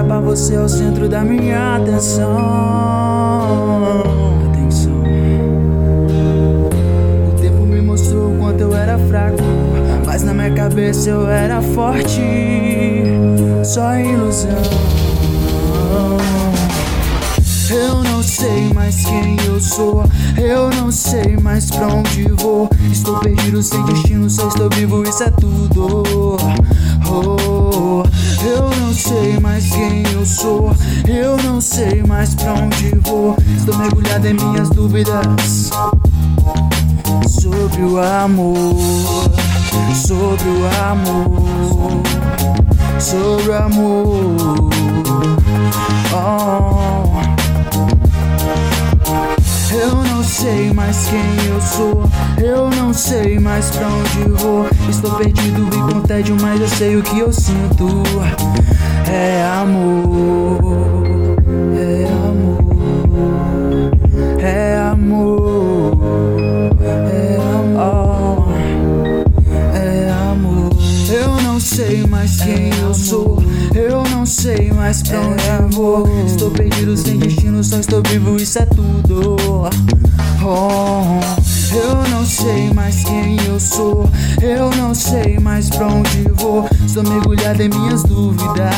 pra você é o centro da minha atenção. O tempo me mostrou o quanto eu era fraco, mas na minha cabeça eu era forte. Só ilusão. Eu não sei mais quem eu sou, eu não sei mais pra onde vou. Estou perdido sem destino, só estou vivo, isso é tudo. Eu não sei mais quem eu sou, eu não sei mais pra onde vou. Estou mergulhado em minhas dúvidas sobre o amor, sobre o amor, sobre o amor. Eu não sei mais quem eu sou, eu não sei mais pra onde vou. Estou perdido e com tédio, mas eu sei o que eu sinto. É amor, é amor, é amor, é amor, é amor. Eu não sei mais quem eu sou, eu não sei mais pra onde vou. Estou perdido sem destino, só estou vivo, isso é tudo. Eu não sei mais quem eu sou, eu não sei mais pra onde vou. Estou mergulhado em minhas dúvidas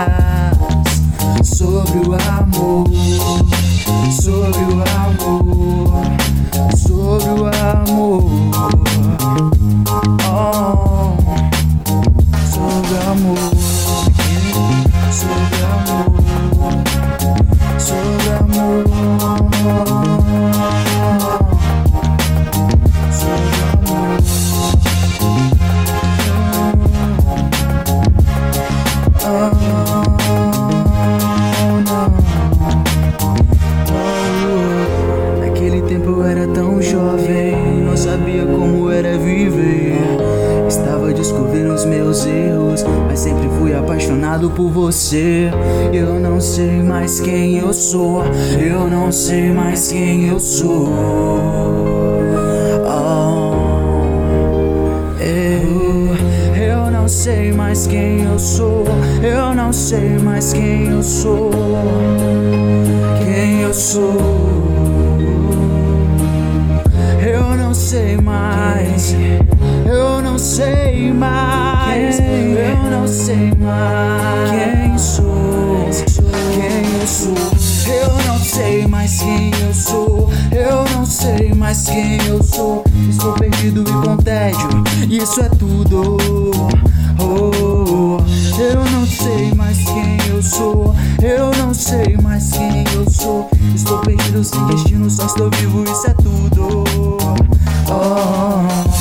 sobre o amor, sobre o amor, sobre o amor. Sobre o amor, sobre o amor, sobre o amor, sobre o amor. Naquele tempo eu era tão jovem, não sabia como era viver. Estava descobrindo os meus erros, mas sempre fui apaixonado por você. Eu não sei mais quem eu sou, eu não sei mais quem eu sou. Eu não sei mais quem eu sou, eu não sei mais quem eu sou. Quem eu sou, eu não sei mais. Eu não sei mais, eu não sei mais quem sou, quem eu sou. Eu não sei mais quem eu sou, eu não sei mais quem eu sou. Estou perdido e com tédio, isso é tudo. Eu não sei mais quem eu sou, eu não sei mais quem eu sou. Estou perdido sem destino, só estou vivo, isso é tudo.